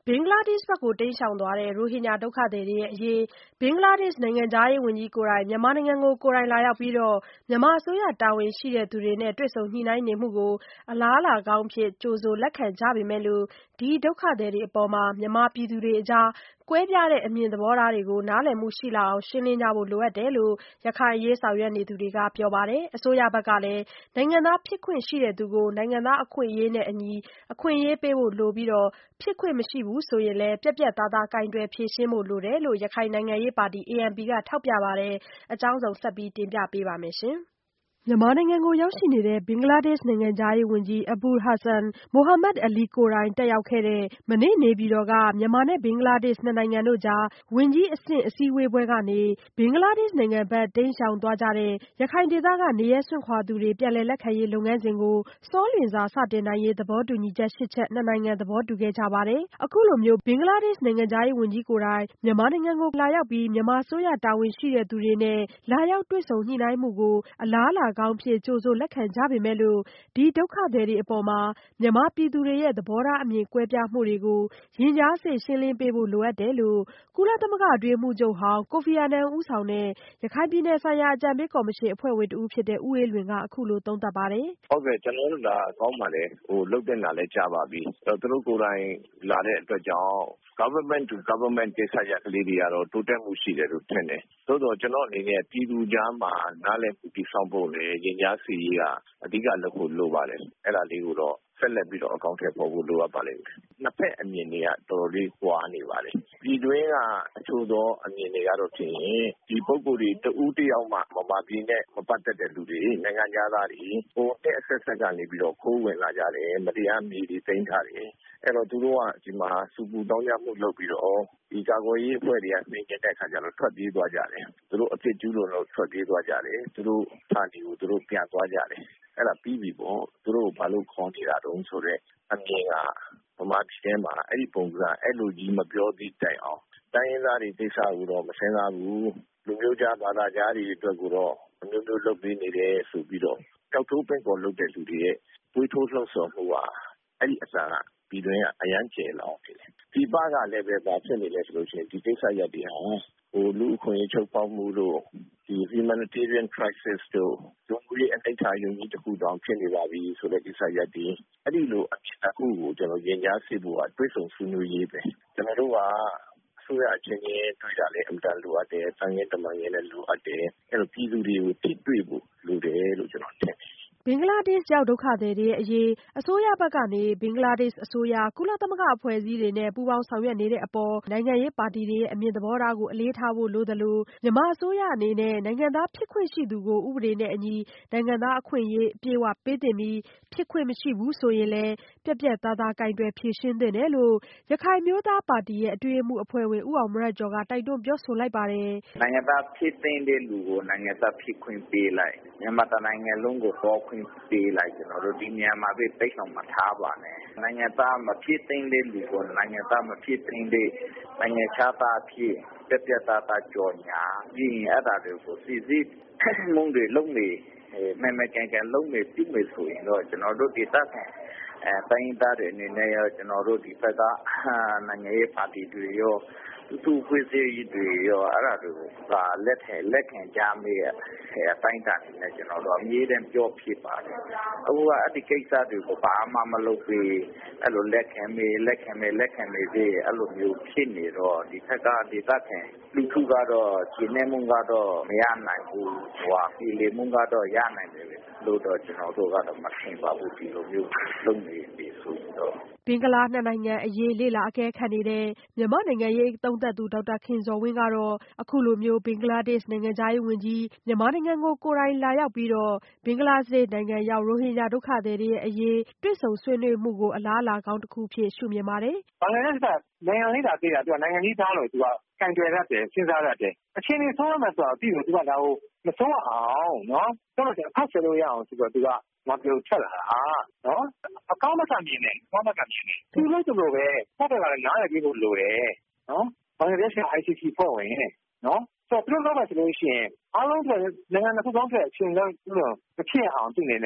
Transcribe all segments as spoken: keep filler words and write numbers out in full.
ဘင်္ဂလားဒေ့ရှ်ဘက်ကိုတိမ်းရှောင်သွားတဲ့ရိုဟင်ဂျာဒုက္ခသည်တွေအရေးဘင်္ဂလားဒေ့ရှ်နိုင်ငံခြားရေးဝန်ကြီးကိုယ်တိုင်မြန်မာနိုင်ငံကိုကိုယ်တိုင်လာရောက်ပြီးမြန်မာအစိုးရတာဝန်ရှိသူတွေနဲ့တွေ့ဆုံညှိနှိုင်းနေမှုကိုအလားအလာကောင်းအဖြစ်ကြိုဆိုလက်ခံကြပေမဲ့လို့ဒီဒုက္ခသည်တွေအပေါ်မြန်မာပြည်သူတွေအကြားကွဲပြားတဲ့အမြင်သဘောထားတွေကိုနားလည်မှုရှိလာအောင်ရှင်းလင်းကြဖို့လိုအပ်တယ်လို့ရခိုင်အရေးဆောင်ရွက်နေသူတွေကပြောပါတယ်။အစိုးရဘက်ကလည်းနိုင်ငံသားဖြစ်ခွင့်ရှိသူကိုနိုင်ငံသားအခွင့်အရေးနဲ့အညီအခွင့်အရေးပေးဖို့လိုပြီးဖြစ်ခွင့်မရှိဘူးဆိုရင်လည်းပြတ်ပြတ်သားသားကိုင်တွယ်ဖြေရှင်းဖို့လိုတယ်လို့ရခိုင်နိုင်ငံရေးပါတီ အေအန်ပီ ကထောက်ပြပါတယ်။အကြောင်းစုံဆက်ပြီးတင်ပြပေးပါမယ်။ မြန်မာနိုင်ငံကိုရောက်ရှိနေတဲ့ ဘင်္ဂလားဒေ့ရှ်နိုင်ငံခြားရေးဝန်ကြီး Abul Hassan Mahmood Ali ကိုယ်တိုင်တက်ရောက်ခဲ့တဲ့ မနေ့နေပြည်တော်က မြန်မာနဲ့ဘင်္ဂလားဒေ့ရှ်နှစ်နိုင်ငံတို့ကြားဝန်ကြီးအဆင့်အစည်းအဝေးပွဲကနေ ဘင်္ဂလားဒေ့ရှ်နိုင်ငံဘက်တိမ်းရှောင်သွားကြတဲ့ ရခိုင်ဒေသကနေရပ်စွန့်ခွာသူတွေပြန်လည်လက်ခံရေးလုပ်ငန်းစဉ်ကိုစောလျင်စွာစတင်နိုင်ရေးသဘောတူညီချက် ရှစ်ချက် နှစ်နိုင်ငံသဘောတူခဲ့ကြပါတယ်။ အခုလိုမျိုးဘင်္ဂလားဒေ့ရှ်နိုင်ငံခြားရေးဝန်ကြီးကိုယ်တိုင်မြန်မာနိုင်ငံကိုလာရောက်ပြီးမြန်မာအစိုးရတာဝန်ရှိသူတွေနဲ့လာရောက်တွေ့ဆုံညှိနှိုင်းမှုကိုအလားအလာကောင်းအဖြစ်ကြိုဆိုလက်ခံကြပေမဲ့လို့ဒီဒုက္ခသည်တွေအပေါ်မြန်မာပြည်သူတွေရဲ့သဘောထားအမြင်ကွဲပြားမှုတွေကိုရင်ကြားစေ့ရှင်းလင်းပေးဖို့လိုအပ်တယ်လို့ကုလသမဂ္ဂအတွင်းရေးမှူးချုပ်ဟောင်းကိုဖီအာနန်ဦးဆောင်တဲ့ရခိုင်ပြည်နယ်ဆိုင်ရာအကြံပေးကော်မရှင်အဖွဲ့ဝင်တဦးဖြစ်တဲ့ဦးအေးလွင်ကအခုလိုသုံးသပ်ပါတယ်။ ဟုတ်ကဲ့ကျနော်တို့ဒါကောင်းပါတယ်ဟိုလုတ်တင်တာလည်းကြားပါပြီသူတို့ကိုယ်တိုင်လာတဲ့အတွက်ကြောင့် government to government ကိစ္စရပ်ကလေးတွေကတော့တိုးတက်မှုရှိတယ်လို့ထင်တယ်သို့တော့ကျွန်တော်အနေနဲ့ပြည်သူကြားမှာနားလည်မှုတည်ဆောက်ဖို့လေရင်ကြားစေ့ရေးကအဓိကလုပ်ဖို့လိုပါတယ်အဲ့ဒါလေးကိုတော့ဆက်လက်ပြီးတော့အကောင့်ထဲပေါ်ဖို့လိုအပ်ပါလိမ့်မယ်နှစ်ဖက်အမြင်တွေကတော်တော်လေးကွာနေပါတယ်ပြည်တွင်းကအချို့သောအမြင်တွေကတော့ဖြင့်ဒီပုဂ္ဂိုလ်တွေတဦးတယောက်မှမမပြည်နဲ့မပတ်သက်တဲ့လူတွေနိုင်ငံသားတွေဟိုတက်ဆက်ဆက်ကနေပြီးတော့ခိုးဝင်လာကြတယ်မတရားမြေတွေသိမ်းထားတယ်အဲ့တော့သူတို့ကဒီမှာစူပူတောင်းကြမှုလုပ်ပြီးတော့ဒီကာကွယ်ရေးအဖွဲ့တွေကနှိမ့်နေတဲ့အခါကျတော့ထွက်ပြေးသွားကြတယ်သူတို့အဖြစ်ကျူးလွန်လို့ထွက်ပြေးသွားကြတယ်သူတို့ဌာနေကိုသူတို့ပြန်သွားကြတယ်အဲ့ဒါပြီးပြီပေါ့သူတို့ဘာလို့ခေါ်နေတာတုံးဆိုတော့အမြင်ကဗမာပြည်ထဲမှာအဲ့ဒီပုံစံအဲ့လိုကြီးမပြောသည့်တိုင်အောင်တိုင်းရင်းသားတွေကိစ္စကိုတော့မစင်စားဘူးလူမျိုးကြားဘာသာကြားတွေအတွက်ကိုတော့အမျိုးမျိုးလုပ်ပေးနေတယ်ဆိုပြီးတော့တောက်ထိုးပင့်ပေါ်လုပ်တဲ့လူတွေရဲ့တွေးထိုးလှုပ်ဆော်မှုကအဲ့ဒီအစားကပြည်တွင်းကအရန်ကျယ်လောင်နေတယ်ဒီပကလည်းပဲဘာဖြစ်နေလဲဆိုလို့ရှိရင်ဒီကိစ္စရပ်တွေဟာဟိုလူအခွင့်အရေးချုပ်ပေါက်မှုတို့ဒီ humanitarian crisis တို့လူမှုရေးအနိဋ္ဌာရုံကြီးတစ်ခုတောင်ဖြစ်နေပါပြီဆိုတဲ့ကိစ္စရပ်တွေအဲ့ဒီလိုအခုကိုကျွန်တော်ရင်ကြားစေဖို့ကတွေးဆုံဆွေးနွေးရေးပဲကျွန်တော်တို့ကအစိုးရအချင်းချင်းတွေ့ကြတယ်အမှန်လိုအပ်တယ်တန်ငင်းတမန်ငင်းနဲ့လိုအပ်တယ်အဲ့လိုပြည်သူတွေကိုထိတွေ့ဖို့လိုတယ်လို့ကျွန်တော်ထင်တယ်ဘင်္ဂလားဒေ့ရှ်ရောက်ဒုက္ခသည်တွေအရေးအစိုးရဘက်ကနေဘင်္ဂလားဒေ့ရှ်အစိုးရကုလသမဂ္ဂအဖွဲ့အစည်းတွေနဲ့ပူးပေါင်းဆောင်ရွက်နေတဲ့အပေါ်နိုင်ငံရေးပါတီတွေရဲ့အမြင်သဘောထားကိုအလေးထားဖို့လိုသလိုမြန်မာအစိုးရအနေနဲ့နိုင်ငံသားဖြစ်ခွင့်ရှိသူကိုဥပဒေနဲ့အညီနိုင်ငံသားအခွင့်အရေးအပြည့်အဝပေးသင့်ပြီးဖြစ်ခွင့်မရှိဘူးဆိုရင်လည်းပြတ်ပြတ်သားသားကိုင်တွယ်ဖြေရှင်းသင့်တယ်လို့ရခိုင်အမျိုးသားပါတီရဲ့အတွင်းရေးမှူးအဖွဲ့ဝင်ဦးအောင်မရကျော်ကတိုက်တွန်းပြောဆိုလိုက်ပါတယ်။နိုင်ငံသားဖြစ်သင့်တဲ့လူကိုနိုင်ငံသားဖြစ်ခွင့်ပေးလိုက်မြန်မာတနိုင်ငံလုံးကိုပေါ်ခွင့်ပေးလိုက်ကျွန်တော်တို့ဒီမြန်မာပြည်တိတ်ဆောင်မထားပါနဲ့နိုင်ငံသားမဖြစ်သင့်တဲ့လူကိုနိုင်ငံသားမဖြစ်သင့်တဲ့နိုင်ငံခြားသားဖြစ်ပြပြသားသားကြော်ညာပြီးရင်အဲ့ဒါတွေကိုစီစစ်မှုတွေလုံးနေမဲမဲကန်ကန်လုံးနေပြုမယ်ဆိုရင်တော့ကျွန်တော်တို့ဒီတပ်အဲတိုင်းသားတွေအနေနဲ့ရောကျွန်တော်တို့ဒီဘက်ကနိုင်ငံရေးပါတီတွေရောသူ့ဖွဲ့စည်းရေးတွေရောအဲ့ဒါတွေကိုဒါလက်ထဲလက်ခံကြမယ်အတိုင်းတာနဲ့ကျွန်တော်တို့အမြဲတမ်းပြောဖြစ်ပါတယ်အခုကအဲ့ဒီကိစ္စတွေကိုဘာမှမလုပ်ပြီးအဲ့လိုလက်ခံမယ်လက်ခံမယ်လက်ခံမယ်ပြီးအဲ့လိုမျိုးဖြစ်နေတော့ဒီဘက်ကဒေသခံလူထုကတော့ရှင်းနေမှုကတော့မရနိုင်ဘူးဟိုပြည်လေမှုကတော့ရနိုင်တယ်လို့တော့ကျွန်တော်တို့ကတော့မထင်ပါဘူးဒီလိုမျိုးလုပ်နေပြီဆိုတော့ဘင်္ဂလားနှစ်နိုင်ငံအရေးလေ့လာအကဲခတ်နေတဲ့မြန်မာနိုင်ငံရေးသုံးသပ်သူဒေါက်တာခင်ဇော်ဝင်းကတော့အခုလိုမျိုးဘင်္ဂလားဒေ့ရှ်နိုင်ငံခြားရေးဝန်ကြီးမြန်မာနိုင်ငံကိုကိုယ်တိုင်လာရောက်ပြီးတော့ဘင်္ဂလားဒေ့ရှ်နိုင်ငံရောက်ရိုဟင်ဂျာဒုက္ခသည်တွေရဲ့အရေးတွေ့ဆုံဆွေးနွေးမှုကိုအလားအလာကောင်းတစ်ခုဖြစ်ရှုမြင်ပါတယ်။ဘင်္ဂလားဒေ့ရှ်ကနိုင်ငံလေးတာသေးတာသူကနိုင်ငံကြီးသားလို့သူကကန်ကြွယ်တတ်တယ်စဉ်းစားတတ်တယ်အခြေအနေဆိုးရမယ်ဆိုတော့ပြီးတော့သူကဒါကိုမဆိုးအောင်နော်တော့တော့ဖောက်ဆွဲလို့ရအောင်ဆိုတော့သူကမပြောချက်လာတာနော်အကောင်းမဆန်မြင်တယ်အကောင်းမဆန်မြင်တယ်သူလို့သူလိုပဲဖတ်တယ်ကလည်းနားလည်ပြီးလို့လိုတယ်နော်ဘင်္ဂလားဒေ့ရှ်က အိုင် စီ စီ ဖွဲ့ဝင်နော်ဆိုတော့သူတို့တော့ဆိုလို့ရှိရင်အားလုံးကနိုင်ငံတစ်ခုပေါင်းတဲ့အချိန်လုံးမဖြစ်အောင်သူ့အနေနဲ့က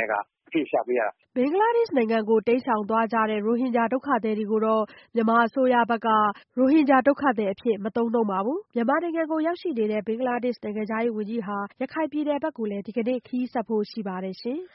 ဖြေရှာပေးရတာဘင်္ဂလားဒေ့ရှ်နိုင်ငံကိုတိမ်းရှောင်သွားကြတဲ့ရိုဟင်ဂျာဒုက္ခသည်တွေကိုတော့မြန်မာအစိုးရဘက်ကရိုဟင်ဂျာဒုက္ခသည်အဖြစ်မသုံးနှုန်းပါဘူး။မြန်မာနိုင်ငံကိုရောက်ရှိနေတဲ့ဘင်္ဂလားဒေ့ရှ်နိုင်ငံခြားရေးဝန်ကြီးဟာရခိုင်ပြည်နယ်ဘက်ကိုလည်းဒီကနေ့ခရီးဆက်ဖို့ရှိပါတယ်ရှင်။